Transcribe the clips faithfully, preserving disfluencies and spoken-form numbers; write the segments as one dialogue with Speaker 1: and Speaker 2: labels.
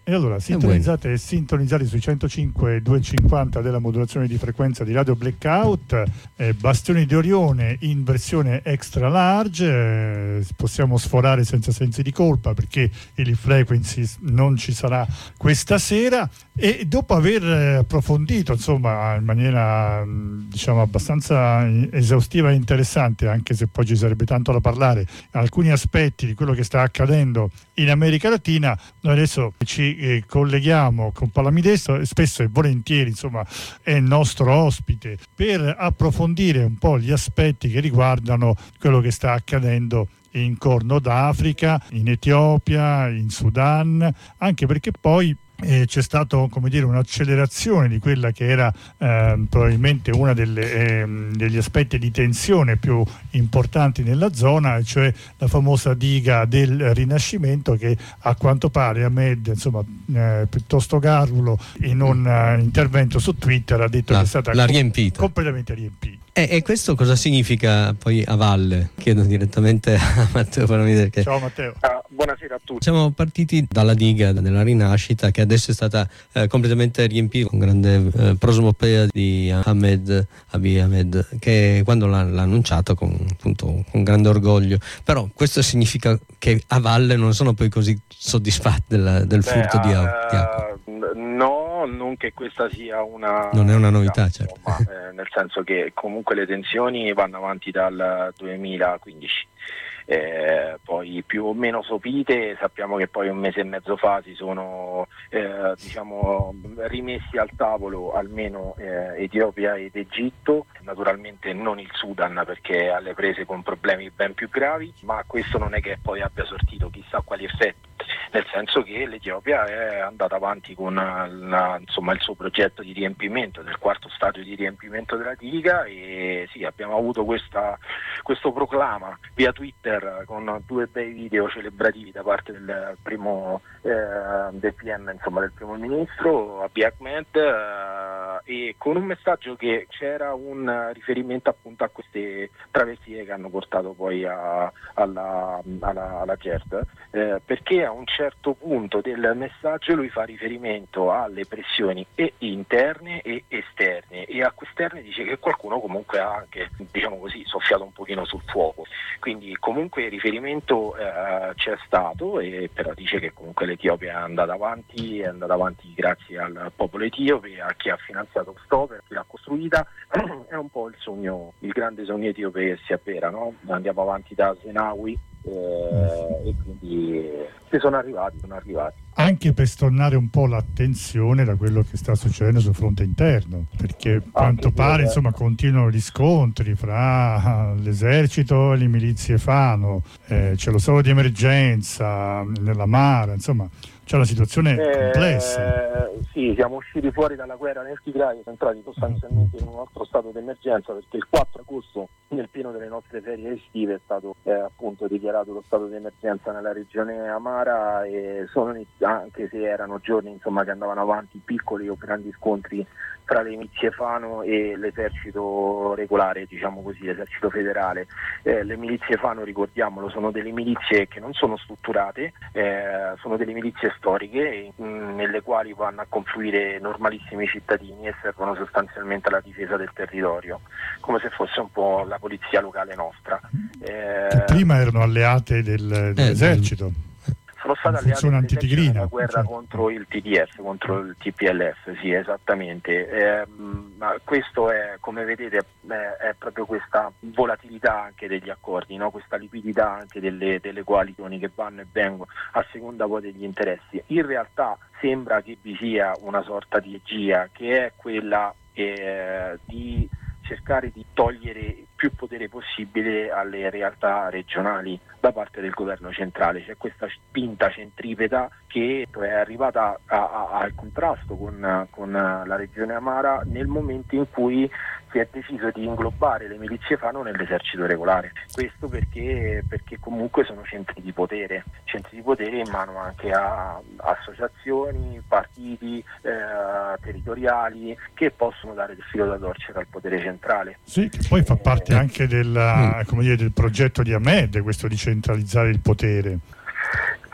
Speaker 1: E allora sintonizzate e sintonizzate sui centocinque e duecentocinquanta della modulazione di frequenza di Radio Blackout, eh, Bastioni di Orione in versione extra large, eh, possiamo sforare senza sensi di colpa perché il Frequencies non ci sarà questa sera, e dopo aver approfondito insomma in maniera diciamo abbastanza esaustiva e interessante, anche se poi ci sarebbe tanto da parlare, alcuni aspetti di quello che sta accadendo in America Latina, noi adesso ci eh, colleghiamo con Palamidesto, spesso e volentieri insomma è il nostro ospite per approfondire un po' gli aspetti che riguardano quello che sta accadendo in Corno d'Africa, in Etiopia, in Sudan, anche perché poi Eh, c'è stato, come dire, un'accelerazione di quella che era eh, probabilmente una delle, eh, degli aspetti di tensione più importanti nella zona, cioè la famosa diga del Rinascimento, che a quanto pare Ahmed, insomma, eh, piuttosto garrulo, in un uh, intervento su Twitter ha detto
Speaker 2: la,
Speaker 1: che è stata
Speaker 2: l'ha
Speaker 1: com-
Speaker 2: riempita.
Speaker 1: completamente riempita.
Speaker 2: E, e questo cosa significa poi a valle? Chiedo direttamente a Matteo Palamide. Che...
Speaker 1: Ciao Matteo.
Speaker 3: Ah, buonasera a tutti.
Speaker 2: Siamo partiti dalla diga della rinascita, che adesso è stata eh, completamente riempita con grande eh, prosopopea di Ahmed Abiy Ahmed, che quando l'ha, l'ha annunciato con, appunto, con grande orgoglio. Però questo significa che a valle non sono poi così soddisfatti del, del
Speaker 3: Beh,
Speaker 2: furto di,
Speaker 3: uh,
Speaker 2: di acqua.
Speaker 3: No, non che questa sia una...
Speaker 2: Non è una novità,
Speaker 3: no,
Speaker 2: certo.
Speaker 3: Ma, eh, nel senso che comunque le tensioni vanno avanti dal duemilaquindici. Eh, poi più o meno sopite, sappiamo che poi un mese e mezzo fa si sono eh, diciamo rimessi al tavolo almeno eh, Etiopia ed Egitto, naturalmente non il Sudan perché è alle prese con problemi ben più gravi, ma questo non è che poi abbia sortito chissà quali effetti, nel senso che l'Etiopia è andata avanti con la, insomma, il suo progetto di riempimento, del quarto stadio di riempimento della diga, e sì, abbiamo avuto questa, questo proclama via Twitter con due bei video celebrativi da parte del primo eh, del P M, insomma del primo ministro Abiy Ahmed, eh, e con un messaggio che c'era un riferimento appunto a queste travestie che hanno portato poi a, alla, alla, alla GERD, eh, perché a un certo punto del messaggio lui fa riferimento alle pressioni e interne e esterne, e a questerne dice che qualcuno comunque ha anche, diciamo così, soffiato un pochino sul fuoco, quindi comunque il riferimento eh, c'è stato, e però dice che comunque l'Etiopia è andata avanti, è andata avanti grazie al popolo etiope, a chi ha finanziato quest'opera, chi l'ha costruita. È un po' il sogno, il grande sogno etiope che si avvera, no? Andiamo avanti da Zenawi eh, e quindi se sono arrivati, sono arrivati.
Speaker 1: Anche per stornare un po' l'attenzione da quello che sta succedendo sul fronte interno, perché a quanto pare insomma continuano gli scontri fra l'esercito e le milizie Fano, eh, c'è lo stato di emergenza nella Mara, insomma c'è una situazione
Speaker 3: eh,
Speaker 1: complessa.
Speaker 3: Sì, siamo usciti fuori dalla guerra nel Tigray, siamo entrati sostanzialmente in un altro stato d'emergenza, perché il quattro agosto, nel pieno delle nostre ferie estive, è stato eh, appunto dichiarato lo stato d'emergenza nella regione Amara, e sono, anche se erano giorni insomma che andavano avanti piccoli o grandi scontri tra le milizie Fano e l'esercito regolare, diciamo così, l'esercito federale. Eh, le milizie Fano, ricordiamolo, sono delle milizie che non sono strutturate, eh, sono delle milizie storiche mh, nelle quali vanno a confluire normalissimi cittadini e servono sostanzialmente alla difesa del territorio, come se fosse un po' la polizia locale nostra. Eh,
Speaker 1: prima erano alleate del, dell'esercito.
Speaker 3: Eh, sono state alleate nella guerra, cioè, contro il T D F, contro il T P L F, sì, esattamente. Eh, ma questo è, come vedete, è, è proprio questa volatilità anche degli accordi, no? Questa liquidità anche delle, delle coalizioni che vanno e vengono a seconda poi degli interessi. In realtà sembra che vi sia una sorta di regia, che è quella eh, di cercare di togliere più potere possibile alle realtà regionali da parte del governo centrale. C'è questa spinta centripeta che è arrivata a, a, al contrasto con, con la regione Amara nel momento in cui si è deciso di inglobare le milizie Fano nell'esercito regolare. Questo perché, perché comunque sono centri di potere, centri di potere in mano anche a associazioni, partiti eh, territoriali che possono dare il filo da torcere al potere centrale.
Speaker 1: Sì, che poi fa parte eh, anche della, come dire, del progetto di Ahmed, questo di centralizzare il potere.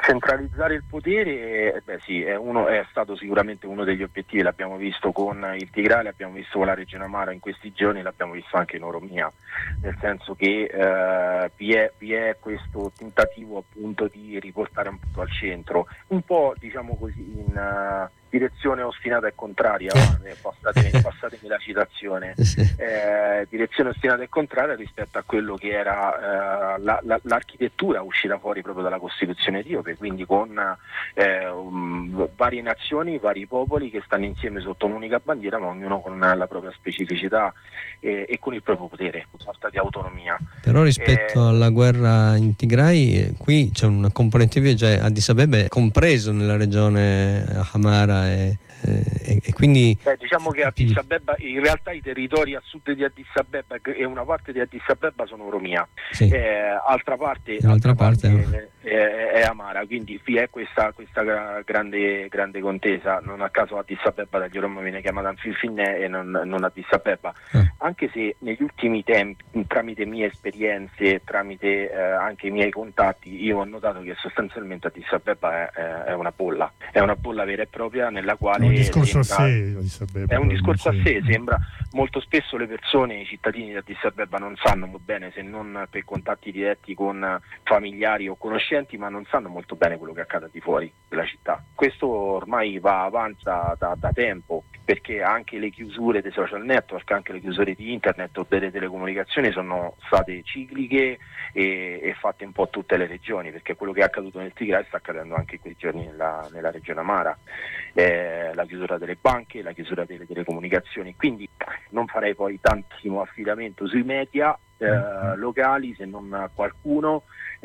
Speaker 3: Centralizzare il potere, beh sì, è, uno, è stato sicuramente uno degli obiettivi, l'abbiamo visto con il Tigray, l'abbiamo visto con la Regione Amara in questi giorni, l'abbiamo visto anche in Oromia, nel senso che eh, vi, è, vi è questo tentativo appunto di riportare un po' al centro, un po' diciamo così in uh, direzione ostinata e contraria, eh, passatemi, passatemi la citazione, eh, direzione ostinata e contraria rispetto a quello che era eh, la, la, l'architettura uscita fuori proprio dalla Costituzione etiope, quindi con eh, um, varie nazioni, vari popoli che stanno insieme sotto un'unica bandiera, ma ognuno con la propria specificità e, e con il proprio potere, una sorta di autonomia.
Speaker 2: Però rispetto eh, alla guerra in Tigray, qui c'è una componente via, cioè Addis Abeba è compreso nella regione Amara e, e, e quindi
Speaker 3: beh, diciamo che Addis Abeba, in realtà i territori a sud di Addis Abeba e una parte di Addis Abeba sono Oromia, sì. eh, altra parte, altra parte, parte è, è, è Amara, quindi qui è questa, questa grande, grande contesa. Non a caso Addis Abeba dagli Rom viene chiamata Anfifinne e non, non Addis Abeba, eh. anche se negli ultimi tempi, tramite mie esperienze, tramite eh, anche i miei contatti, io ho notato che sostanzialmente Addis Abeba è, è una bolla, è una bolla vera e propria nella quale
Speaker 1: è un discorso
Speaker 3: sembra,
Speaker 1: a sé, Addis Abeba,
Speaker 3: è un discorso a sé, sembra molto spesso le persone, i cittadini di Addis Abeba non sanno molto bene, se non per contatti diretti con familiari o conoscenti, ma non sanno molto bene quello che accade di fuori della città. Questo ormai va avanza da, da tempo, perché anche le chiusure dei social network, anche le chiusure di internet o delle telecomunicazioni sono state cicliche e, e fatte un po' tutte le regioni, perché quello che è accaduto nel Tigray sta accadendo anche in quei giorni nella, nella regione Amara, eh, la chiusura delle banche, la chiusura delle telecomunicazioni, quindi non farei poi tantissimo affidamento sui media eh, locali, se non qualcuno,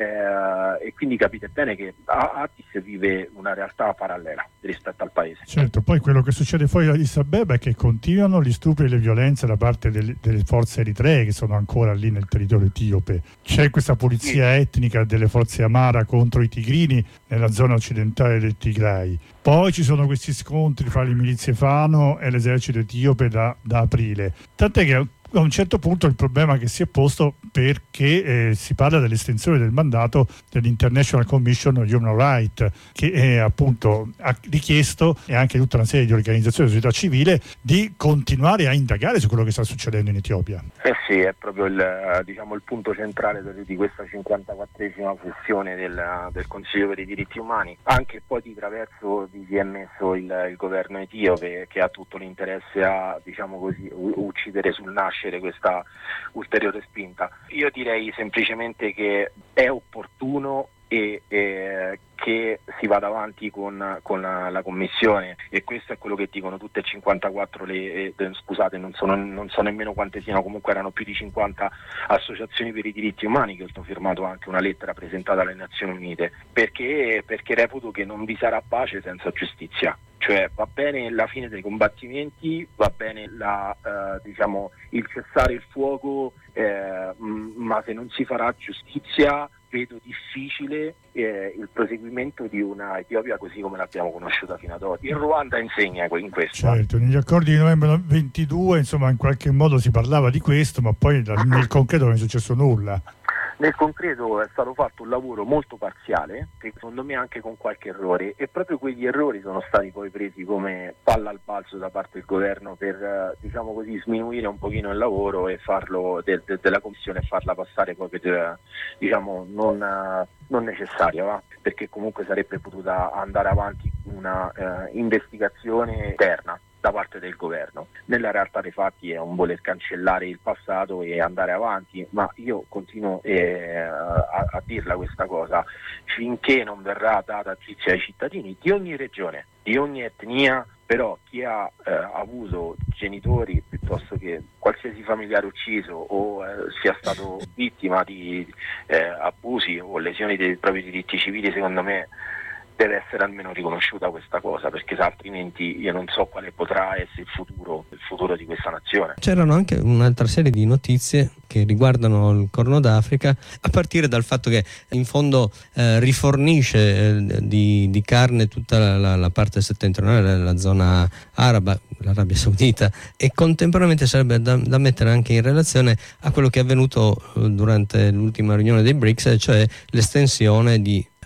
Speaker 3: eh, e quindi capite bene che Addis vive una realtà parallela rispetto al paese.
Speaker 1: Certo, poi quello che succede fuori da Addis Abeba è che continuano gli stupri e le violenze da parte delle, delle forze eritree che sono ancora lì nel territorio etiope. C'è questa pulizia sì. etnica delle forze Amara contro i tigrini nella zona occidentale del Tigray. Poi ci sono questi scontri fra le milizie Fano e l'esercito etiope da, da aprile. Tant'è che a un certo punto il problema che si è posto, perché eh, si parla dell'estensione del mandato dell'International Commission on Human Rights, che è, appunto ha richiesto, e anche tutta una serie di organizzazioni della società civile, di continuare a indagare su quello che sta succedendo in Etiopia.
Speaker 3: Eh sì, è proprio il, diciamo, il punto centrale di questa cinquantaquattresima sessione del, del Consiglio per i diritti umani, anche poi di traverso vi si è messo il, il governo etiope, che ha tutto l'interesse a, diciamo così, uccidere sul nascere questa ulteriore spinta. Io direi semplicemente che è opportuno e, e che si vada avanti con, con la, la commissione, e questo è quello che dicono tutte e cinquantaquattro le, eh, scusate non so, non so nemmeno quante siano, comunque erano più di cinquanta associazioni per i diritti umani che hanno firmato anche una lettera presentata alle Nazioni Unite, perché, perché reputo che non vi sarà pace senza giustizia. Cioè va bene la fine dei combattimenti, va bene la, eh, diciamo, il cessare il fuoco, eh, mh, ma se non si farà giustizia vedo difficile eh, il proseguimento di una Etiopia così come l'abbiamo conosciuta fino ad oggi. Il Ruanda insegna in questo.
Speaker 1: Certo, negli accordi di novembre ventidue insomma in qualche modo si parlava di questo, ma poi nel concreto non è successo nulla.
Speaker 3: Nel concreto è stato fatto un lavoro molto parziale, che secondo me anche con qualche errore, e proprio quegli errori sono stati poi presi come palla al balzo da parte del governo per, diciamo così, sminuire un pochino il lavoro e farlo de, de, della commissione e farla passare poi per, diciamo, non, non necessaria, va? Perché comunque sarebbe potuta andare avanti una eh, investigazione interna da parte del governo. Nella realtà dei fatti è un voler cancellare il passato e andare avanti, ma io continuo eh, a, a dirla questa cosa, finché non verrà data giustizia ai cittadini di ogni regione, di ogni etnia, però chi ha eh, avuto genitori piuttosto che qualsiasi familiare ucciso o eh, sia stato vittima di eh, abusi o lesioni dei propri diritti civili, secondo me deve essere almeno riconosciuta questa cosa, perché altrimenti io non so quale potrà essere il futuro, il futuro di questa nazione.
Speaker 2: C'erano anche un'altra serie di notizie che riguardano il Corno d'Africa, a partire dal fatto che in fondo eh, rifornisce eh, di, di carne tutta la, la, la parte settentrionale, la zona araba, l'Arabia Saudita, e contemporaneamente sarebbe da, da mettere anche in relazione a quello che è avvenuto eh, durante l'ultima riunione dei BRICS, cioè l'estensione di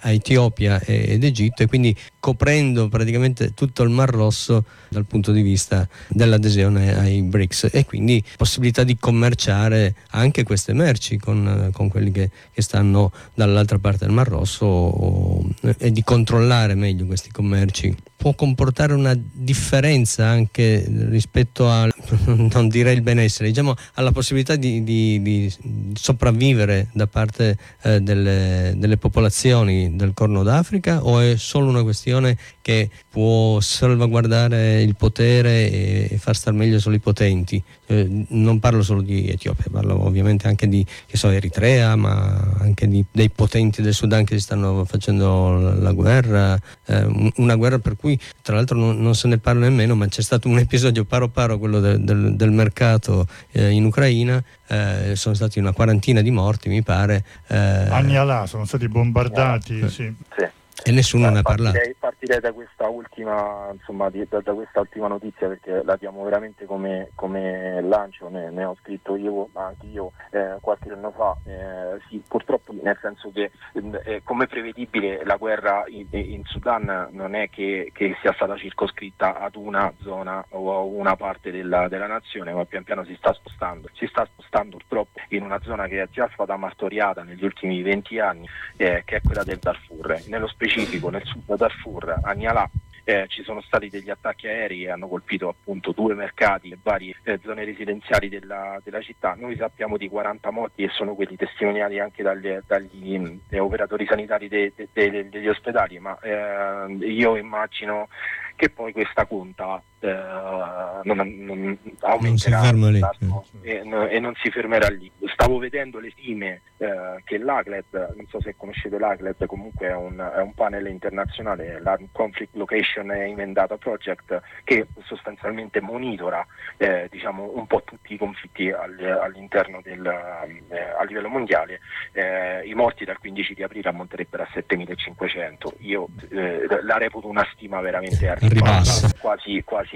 Speaker 2: a Etiopia ed Egitto, e quindi coprendo praticamente tutto il Mar Rosso dal punto di vista dell'adesione ai B R I C S, e quindi possibilità di commerciare anche queste merci con, con quelli che, che stanno dall'altra parte del Mar Rosso, o, e di controllare meglio questi commerci. Può comportare una differenza anche rispetto a, non direi il benessere, diciamo alla possibilità di, di, di sopravvivere da parte eh, delle, delle popolazioni del Corno d'Africa, o è solo una questione che può salvaguardare il potere e, e far star meglio solo i potenti? Eh, non parlo solo di Etiopia, parlo ovviamente anche di, che so, Eritrea, ma anche di, dei potenti del Sudan che si stanno facendo la, la guerra, eh, una guerra per cui tra l'altro non, non se ne parla nemmeno, ma c'è stato un episodio paro paro, quello del, del, del mercato eh, in Ucraina. Eh, sono stati una quarantina di morti, mi pare. Eh,
Speaker 1: Anni là sono stati bombardati,
Speaker 3: eh,
Speaker 1: sì.
Speaker 3: sì.
Speaker 2: E nessuno eh, ne ha parlato.
Speaker 3: Partirei, partirei da questa ultima, insomma, di, da, da questa ultima notizia, perché la diamo veramente come, come lancio, ne, ne ho scritto io, anche io eh, qualche anno fa. Eh, sì, purtroppo, nel senso che eh, come prevedibile la guerra in, in Sudan non è che, che sia stata circoscritta ad una zona o a una parte della, della nazione, ma pian piano si sta spostando. Si sta spostando purtroppo in una zona che è già stata martoriata negli ultimi venti anni, eh, che è quella del Darfur. Nello specifico nel sud Darfur, a Nyala, eh, ci sono stati degli attacchi aerei e hanno colpito appunto due mercati e varie eh, zone residenziali della, della città. Noi sappiamo di quaranta morti, e sono quelli testimoniati anche dagli, dagli eh, operatori sanitari de, de, de, degli ospedali, ma eh, io immagino che poi questa conta eh, non, non aumenterà
Speaker 2: non si
Speaker 3: e, e non si fermerà lì. Stavo vedendo le stime eh, che l'A C L E D, non so se conoscete l'A C L E D, comunque è un, è un panel internazionale, la Conflict Location Event Data Project, che sostanzialmente monitora eh, diciamo un po' tutti i conflitti all, all'interno del eh, a livello mondiale. Eh, i morti dal quindici di aprile ammonterebbero a settemilacinquecento. Io eh, la reputo una stima veramente a ribasso, quasi quasi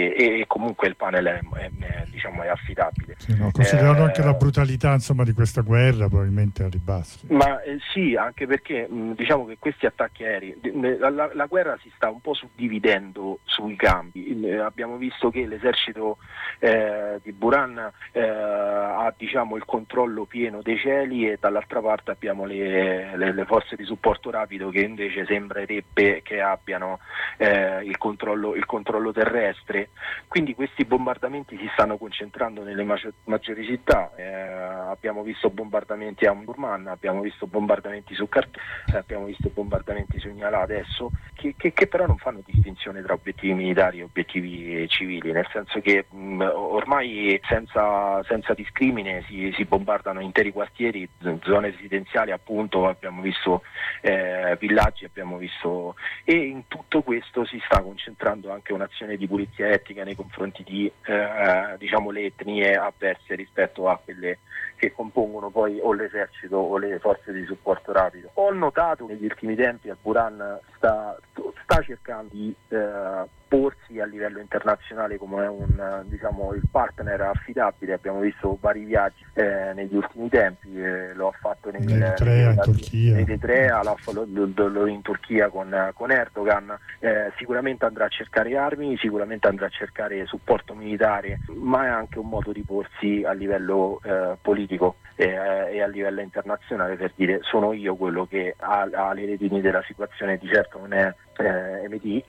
Speaker 3: e comunque il panel è, è, è, diciamo è affidabile.
Speaker 1: Sì, no, considerando
Speaker 3: eh,
Speaker 1: anche la brutalità, insomma, di questa guerra, probabilmente a ribasso.
Speaker 3: Ma eh, sì, anche perché mh, diciamo che questi attacchi aerei, la, la, la guerra si sta un po' suddividendo sui campi. Eh, abbiamo visto che l'esercito eh, di Burhan eh, ha diciamo il controllo pieno dei cieli, e dall'altra parte abbiamo le, le, le forze di supporto rapido che invece sembrerebbe che abbiano eh, il controllo il controllo terrestre. Quindi questi bombardamenti si stanno concentrando nelle maggiori città. Eh, abbiamo visto bombardamenti a Omdurman, abbiamo visto bombardamenti su Khartoum, abbiamo visto bombardamenti su Nyala adesso, che, che, che però non fanno distinzione tra obiettivi militari e obiettivi civili, nel senso che mh, ormai senza, senza discrimine si, si bombardano interi quartieri, zone residenziali appunto, abbiamo visto eh, villaggi, abbiamo visto, e in tutto questo si sta concentrando anche un'azione di pulizia etnica nei confronti di eh, diciamo le etnie avverse rispetto a quelle che compongono poi o l'esercito o le forze di supporto rapido. Ho notato negli ultimi tempi che Burhan sta, sta cercando di eh, porsi a livello internazionale come un diciamo il partner affidabile. Abbiamo visto vari viaggi eh, negli ultimi tempi, eh, lo ha fatto nel,
Speaker 1: in Eritrea, in Turchia,
Speaker 3: in Eritrea, lo, lo, lo in Turchia con, con Erdogan. Eh, sicuramente andrà a cercare armi, sicuramente andrà a cercare supporto militare, ma è anche un modo di porsi a livello eh, politico eh, e a livello internazionale, per dire sono io quello che ha, ha le redini della situazione. Di certo non è eh, M D,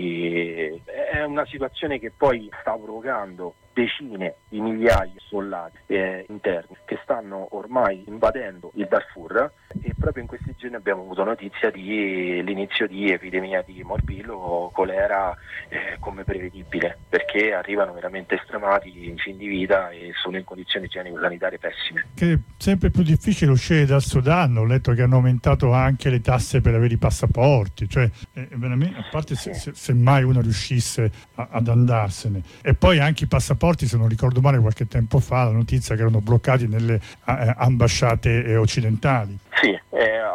Speaker 3: quindi è una situazione che poi sta provocando decine di migliaia di soldati eh, interni che stanno ormai invadendo il Darfur, e proprio in questi giorni abbiamo avuto notizia di l'inizio di epidemia di morbillo o colera eh, come prevedibile, perché arrivano veramente stremati in fin di vita e sono in condizioni sanitarie pessime.
Speaker 1: Che è sempre più difficile uscire dal Sudan. Ho letto che hanno aumentato anche le tasse per avere i passaporti, cioè eh, veramente, a parte se, se, se mai uno riuscisse a, ad andarsene, e poi anche i passaporti, se non ricordo male qualche tempo fa la notizia che erano bloccati nelle eh, ambasciate eh, occidentali.
Speaker 3: Sì, eh,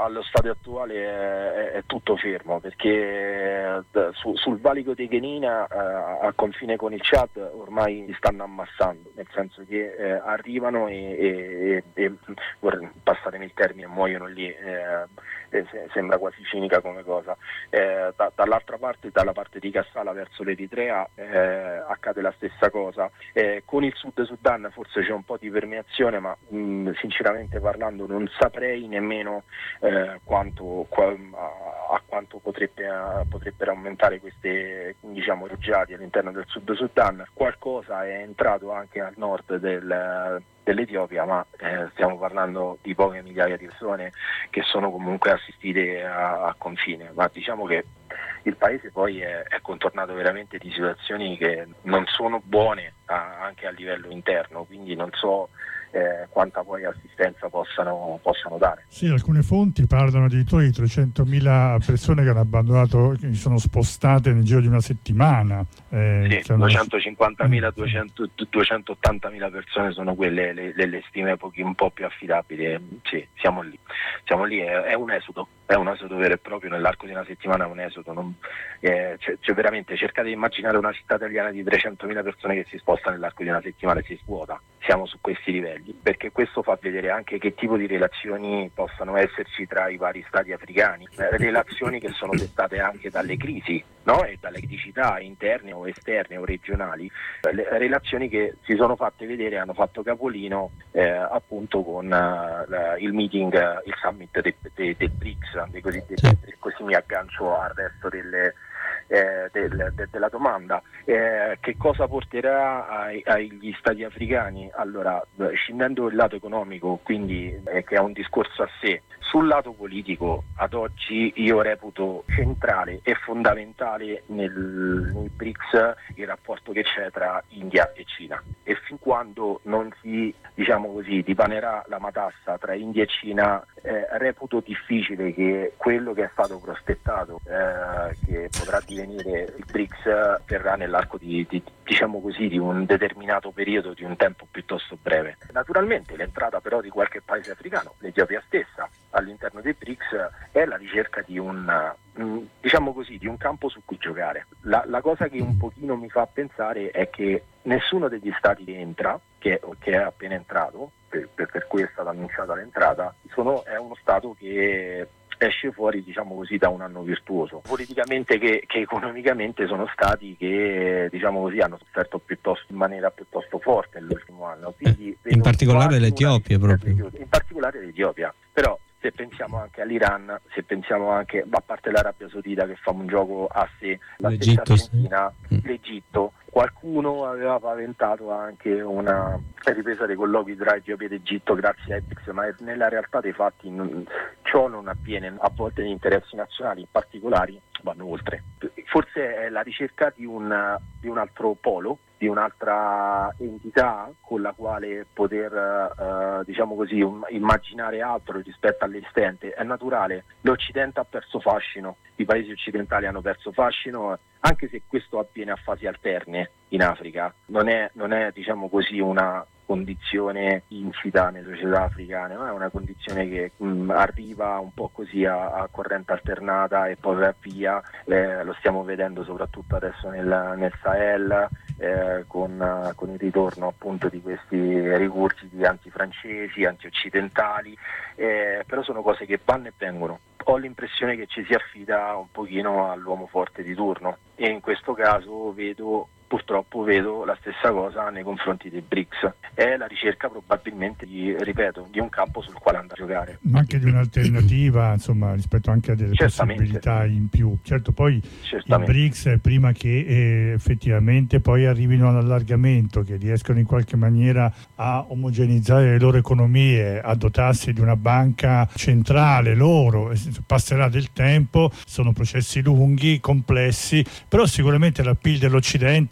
Speaker 3: allo stadio attuale è, è tutto fermo, perché su, sul valico di Ghenina eh, a confine con il Chad ormai li stanno ammassando, nel senso che eh, arrivano e, e, e vorrei passatemi il termine, muoiono lì. Eh, sembra quasi cinica come cosa. Eh, da, dall'altra parte, dalla parte di Kassala verso l'Eritrea eh, accade la stessa cosa. Eh, con il Sud Sudan forse c'è un po' di permeazione, ma mh, sinceramente parlando non saprei nemmeno eh, quanto, qua, a, a quanto potrebbe, a, potrebbero aumentare queste, diciamo, rifugiati all'interno del Sud Sudan. Qualcosa è entrato anche al nord del dell'Etiopia, ma eh, stiamo parlando di poche migliaia di persone che sono comunque assistite a, a confine, ma diciamo che il paese poi è, è contornato veramente di situazioni che non sono buone a, anche a livello interno, quindi non so eh, quanta poi assistenza possano, possano dare.
Speaker 1: Sì, alcune fonti parlano addirittura di trecentomila persone che hanno abbandonato, che si sono spostate nel giro di una settimana.
Speaker 3: Eh, sì, duecentocinquantamila, duecento, duecentottantamila persone sono quelle le, le, le stime pochi, un po' più affidabili. Sì, siamo lì, siamo lì, è, è un esodo, è un esodo vero e proprio, nell'arco di una settimana è un esodo. Non, eh, cioè, cioè veramente cercate di immaginare una città italiana di trecentomila persone che si sposta nell'arco di una settimana e si svuota. Siamo su questi livelli, perché questo fa vedere anche che tipo di relazioni possano esserci tra i vari stati africani, eh, relazioni che sono dettate anche dalle crisi, no? E dalle criticità interne o esterne o regionali, le relazioni che si sono fatte vedere, hanno fatto capolino eh, appunto con uh, il meeting, uh, il summit del de, de B R I C S, dei cosiddetti, sì. Così mi aggancio al resto delle Eh, del, de, della domanda. Eh, che cosa porterà ai, agli stati africani? Allora, scendendo il lato economico, quindi eh, che è un discorso a sé, sul lato politico ad oggi io reputo centrale e fondamentale nel, nel B R I C S il rapporto che c'è tra India e Cina, e fin quando non si, diciamo così, dipanerà la matassa tra India e Cina, eh, reputo difficile che quello che è stato prospettato, eh, che potrà divenire il B R I C S, verrà nell'arco di, di diciamo così di un determinato periodo, di un tempo piuttosto breve. Naturalmente l'entrata però di qualche paese africano, l'Etiopia stessa, all'interno dei B R I C S è la ricerca di un, diciamo così, di un campo su cui giocare. La, la cosa che un pochino mi fa pensare è che nessuno degli stati che entra, che, che è appena entrato, per, per, per cui è stata annunciata l'entrata, sono, è uno stato che esce fuori, diciamo così, da un anno virtuoso, politicamente che, che economicamente sono stati che, diciamo così, hanno sofferto piuttosto in maniera piuttosto forte nell'ultimo anno. Quindi
Speaker 2: in particolare l'Etiopia proprio.
Speaker 3: In particolare l'Etiopia, però se pensiamo anche all'Iran, se pensiamo anche, a parte l'Arabia Saudita che fa un gioco a sé, la
Speaker 2: l'Egitto,
Speaker 3: stessa Argentina, sì. L'Egitto, qualcuno aveva paventato anche una ripresa dei colloqui tra Etiopia ed Egitto grazie ai B R I C S, ma nella realtà dei fatti non, ciò non avviene. A volte gli interessi nazionali in particolare vanno oltre. Forse è la ricerca di un, di un altro polo, di un'altra entità con la quale poter eh, diciamo così um, immaginare altro rispetto all'esistente. È naturale, l'Occidente ha perso fascino, i paesi occidentali hanno perso fascino, anche se questo avviene a fasi alterne in Africa. Non è, non è diciamo così una condizione insita nelle società africane, ma è una condizione che mh, arriva un po' così a, a corrente alternata e poi va via. Eh, lo stiamo vedendo soprattutto adesso nel, nel Sahel, eh, con, con il ritorno appunto di questi rigurgiti antifrancesi, antioccidentali, eh, però sono cose che vanno e vengono. Ho l'impressione che ci si affida un pochino all'uomo forte di turno, e in questo caso vedo purtroppo vedo la stessa cosa nei confronti dei B R I C S. È la ricerca probabilmente di, ripeto, di un campo sul quale andare a giocare.
Speaker 1: Ma anche di un'alternativa, insomma, rispetto anche a delle Certamente. possibilità in più. Certo, poi Certamente. i B R I C S, prima che eh, effettivamente poi arrivino all'allargamento, che riescano in qualche maniera a omogenizzare le loro economie, a dotarsi di una banca centrale loro, passerà del tempo, sono processi lunghi, complessi, però sicuramente l'appeal dell'Occidente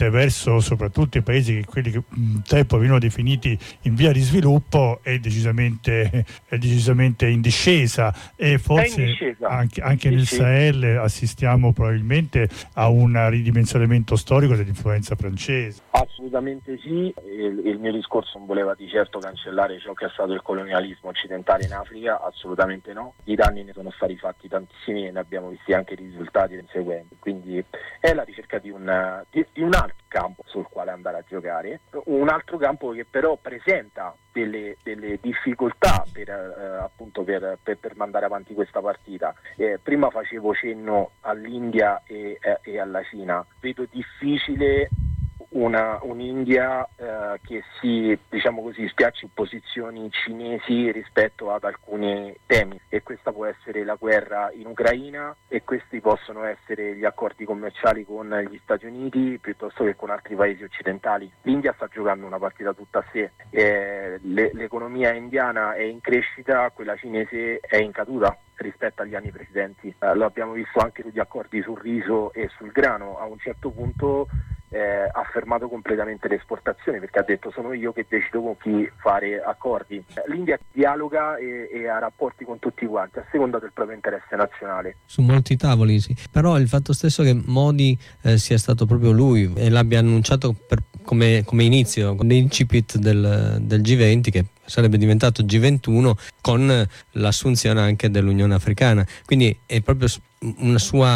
Speaker 1: spinte verso soprattutto i paesi che quelli che un tempo venivano definiti in via di sviluppo è decisamente, è decisamente in discesa, e forse discesa. anche, anche sì, nel sì. Sahel assistiamo probabilmente a un ridimensionamento storico dell'influenza francese.
Speaker 3: Assolutamente sì, il, il mio discorso non voleva di certo cancellare ciò che è stato il colonialismo occidentale in Africa, assolutamente no. I danni ne sono stati fatti tantissimi e ne abbiamo visti anche i risultati conseguenti, quindi è la ricerca di un, di, di un altro campo sul quale andare a giocare, un altro campo che però presenta delle, delle difficoltà per, eh, appunto per, per, per mandare avanti questa partita. Eh, prima facevo cenno all'India e, eh, e alla Cina, vedo difficile Una, un'India eh, che si, diciamo così, schiacci posizioni cinesi rispetto ad alcuni temi, e questa può essere la guerra in Ucraina, e questi possono essere gli accordi commerciali con gli Stati Uniti piuttosto che con altri paesi occidentali. L'India sta giocando una partita tutta a sé, eh, le, l'economia indiana è in crescita, quella cinese è in caduta rispetto agli anni precedenti. Eh, lo abbiamo visto anche sugli accordi sul riso e sul grano. A un certo punto Eh, ha fermato completamente le esportazioni, perché ha detto sono io che decido con chi fare accordi. L'India dialoga e, e ha rapporti con tutti quanti a seconda del proprio interesse nazionale.
Speaker 2: Su molti tavoli, sì. Però il fatto stesso che Modi eh, sia stato proprio lui e l'abbia annunciato per, come, come inizio, con l'incipit del, del G venti, che sarebbe diventato G ventuno, con l'assunzione anche dell'Unione Africana, quindi è proprio una sua,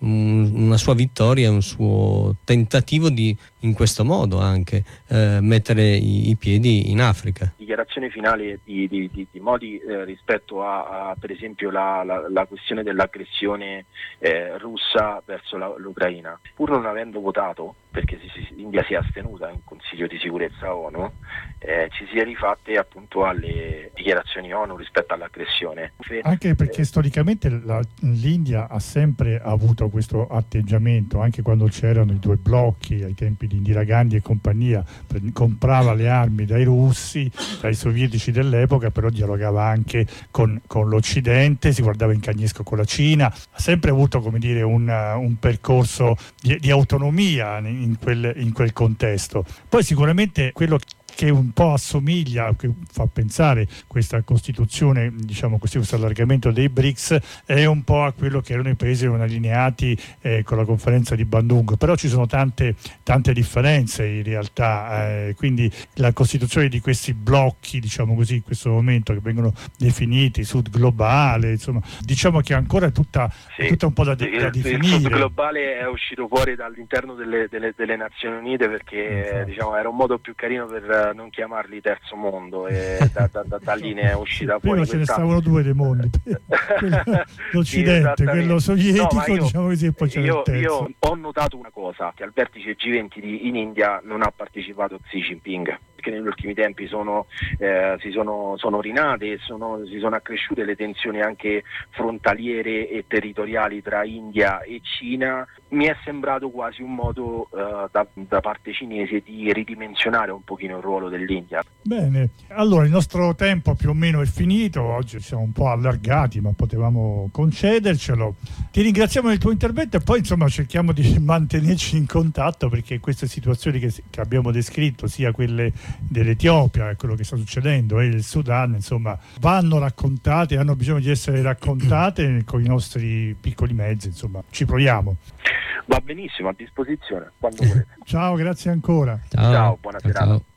Speaker 2: una sua vittoria, un suo tentativo di in questo modo anche eh, mettere i, i piedi in Africa.
Speaker 3: Dichiarazione finale di, di, di, di Modi eh, rispetto a, a per esempio la, la, la questione dell'aggressione eh, russa verso la, l'Ucraina, pur non avendo votato, perché si, si, l'India si è astenuta in Consiglio di Sicurezza ONU, eh, ci si è rifatte appunto alle dichiarazioni ONU rispetto all'aggressione.
Speaker 1: Anche perché eh, storicamente la, l'India ha sempre avuto questo atteggiamento, anche quando c'erano i due blocchi ai tempi di Indira Gandhi e compagnia, comprava le armi dai russi, dai sovietici dell'epoca, però dialogava anche con, con l'Occidente, si guardava in cagnesco con la Cina, ha sempre avuto, come dire, un, un percorso di, di autonomia in quel, in quel contesto. Poi sicuramente quello che un po' assomiglia, che fa pensare questa costituzione, diciamo così, questo allargamento dei B R I C S, è un po' a quello che erano i paesi non allineati eh, con la conferenza di Bandung, però ci sono tante, tante differenze in realtà, eh, quindi la costituzione di questi blocchi, diciamo così, in questo momento, che vengono definiti Sud globale, insomma, diciamo che ancora è tutta, sì, tutta un po' da, de- da definire.
Speaker 3: Il Sud globale è uscito fuori dall'interno delle, delle, delle Nazioni Unite perché esatto. diciamo, era un modo più carino per non chiamarli terzo mondo, e da, da, da, da lì ne è uscita
Speaker 1: fuori. Prima ce ne stavano due dei mondi, l'Occidente, sì, quello sovietico, no, io, diciamo così, e poi c'era
Speaker 3: io,
Speaker 1: il terzo.
Speaker 3: Io ho notato una cosa, che al vertice G venti di, in India non ha partecipato Xi Jinping, perché negli ultimi tempi sono, eh, si sono, sono rinate, sono, si sono accresciute le tensioni anche frontaliere e territoriali tra India e Cina. Mi è sembrato quasi un modo uh, da, da parte cinese di ridimensionare un pochino il ruolo dell'India.
Speaker 1: Bene, allora il nostro tempo più o meno è finito, oggi siamo un po' allargati ma potevamo concedercelo. Ti ringraziamo del tuo intervento e poi insomma cerchiamo di mantenerci in contatto, perché queste situazioni che, che abbiamo descritto, sia quelle dell'Etiopia e quello che sta succedendo e il Sudan, insomma, vanno raccontate, hanno bisogno di essere raccontate con i nostri piccoli mezzi, insomma, ci proviamo.
Speaker 3: Va benissimo, a disposizione quando volete.
Speaker 1: Ciao, grazie ancora.
Speaker 2: Ciao,
Speaker 3: ciao buona serata.
Speaker 2: Ciao.